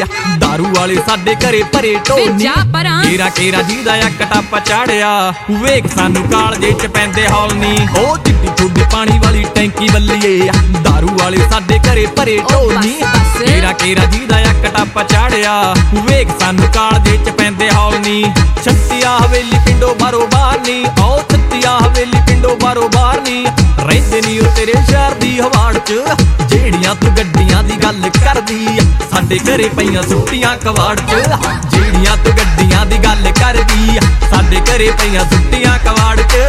दारू वाले साडे घरे भरे ढोल केरा केरा जी दा इक टप्प चाड़िया वेख सानू कालजे च पैंदे हौल नी ओ चिट्टी थोड़ी पानी वाली टैंकी बल्लीए दारू वाले साडे घरे भरे ढोल नी केरा केरा जी दा इक टप्प चाड़िया वेख सानू कालजे च पैंदे हौल नी छत्तिया हवेली पिंडो बारो बाहर नी ओ छत्तिया हवेली पिंडो बारो बाहर नी रहिंदे नी ओ तेरे शहर दी हवाड़ च जेड़ियां तू गड्डियां दी गल करदी साडे घरे पईयां सुट्टियां कवाड़ च जेड़ियां तू गड्डियां दी गल करदी साडे घरे पईयां सुट्टियां कवाड़ च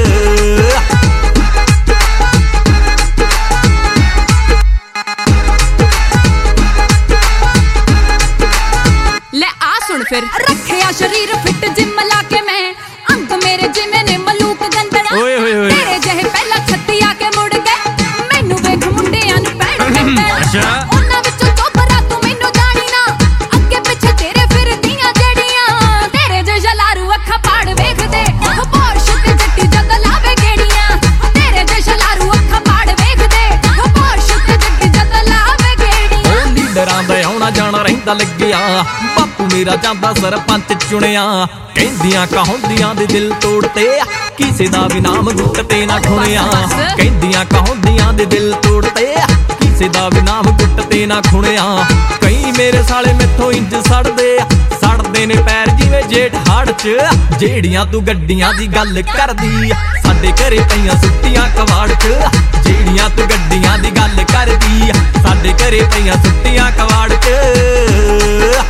फिर रखिया शरीर फिट जिम लाके मैं अंग मेरे जिमे ने मलूक गंदड़ा तेरे जहे पहला छत्ती आके मुड़ गए मैनू वेख मुंडियां नु पैण पैण उन्हां विचों चोपरा तू मैनू जानी ना अगे पिछे तेरे फिरदियां जड़ियां तेरे जे जलारू अखा पाड़ वेख दे पोर्श ते जट्टी जद लावे गेड़ियां तेरे जे जलारू अखा पाड़ वेख दे पोर्श ते जट्टी जद लावे गेड़ियां ओ लीडरां दा आउणा जाना रहिंदा लग्गिया मेरा जांदा सरपंच चुनिया कहंदियां कहाउंदियां दे दिल तोड़ते किसे दा भी नाम गुट ते ना खुणिया कहंदियां कहाउंदियां दे दिल तोड़ते किसे दा भी नाम गुट ते ना खुणिया कई मेरे साले मैथों इंज सड़दे ने पैर जिवें जेठ हाड़ च जेड़ियां तू गड्डियां दी गल करदी साडे घरे पईयां सुट्टियां कवाड़ च जेड़ियां तू गड्डियां दी गल करदी साडे घरे पईयां सुट्टियां कवाड़ च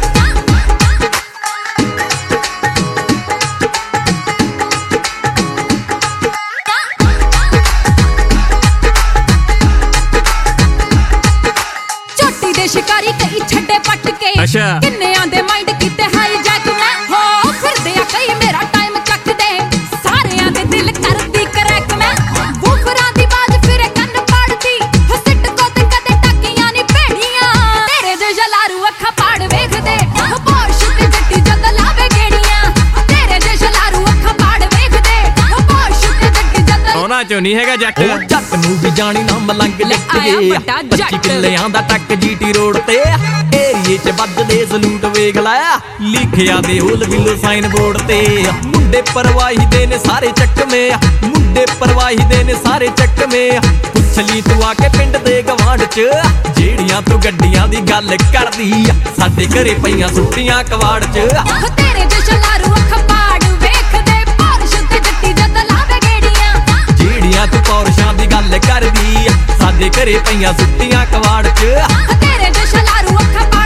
शिकारी कई छड्डे पट के किन्ने आंदे माइंड कीते हाई जैक मैं हो फिरदे आ कई मेरा टाइम चक दे सारे आंदे दिल करदी क्रैक मैं वूफरां दी बाज फिरे कन्न पाड़दी सिट को ते कदे टकियां नी भेड़ियां तेरे जे जलारू अखा पाड़ वेख दे पोर्श ते जट्टी जद लावे गेड़ियां तेरे जे जलारू अखा पाड़ वेख दे पोर्श ते जट्टी जद ਉਹਨਾਂ ਚੋਂ ਨਹੀਂ ਹੈਗਾ ਜੱਟ ਜੱਟ ਨੂੰ ਵੀ ਜਾਣੀ ਨਾ ਮਲੰਗ ਲਿਖੀਏ 25 ਕਿੱਲਿਆਂ ਦਾ ਟੱਕ ਜੀਟੀ ਰੋਡ ਤੇ ਏਰੀਏ ਚ ਵੱਜਦੇ ਸਲੂਟ ਵੇਖ ਲਾਇਆ ਲਿਖਿਆ ਦੇ ਹੋਲ ਬਿੱਲੋ ਸਾਈਨ ਬੋਰਡ ਤੇ ਮੁੰਡੇ ਪਰਵਾਹੀ ਦੇ ਨੇ ਸਾਰੇ ਚੱਕਵੇਂ ਮੁੰਡੇ ਪਰਵਾਹੀ ਦੇ ਨੇ ਸਾਰੇ ਚੱਕਵੇਂ ਪੁੱਛ ਲਈ ਤੂੰ ਆ ਕੇ ਪਿੰਡ ਦੇ ਗਵਾਂਢ ਚ ਜਿਹੜੀਆਂ ਤੂੰ ਗੱਡੀਆਂ ਦੀ ਗੱਲ ਕਰਦੀ ਸਾਡੇ ਘਰੇ ਪਈਆਂ ਸੁੱਟੀਆਂ ਕਵਾੜ ਚ ਤੇਰੇ ਜੇ ਜਲਾਰੂ ਅੱਖ ਪਾੜ ਵੇਖਦੇ ਪੌਰਸ਼ ਤੇ ਜੱਟੀ ਜਦ ਲਾਵੇ ਗੇੜੀਆਂ ਜਿਹੜੀਆਂ ਤੂੰ ਪੌਰਸ਼ਾਂ ਦੀ ਗੱਲ ਕਰਦੀ ਸਾਡੇ ਘਰੇ ਪਈਆਂ ਸੁੱਟੀਆਂ ਕਵਾੜ ਚ ਤੇਰੇ ਜੇ ਜਲਾਰੂ ਅੱਖ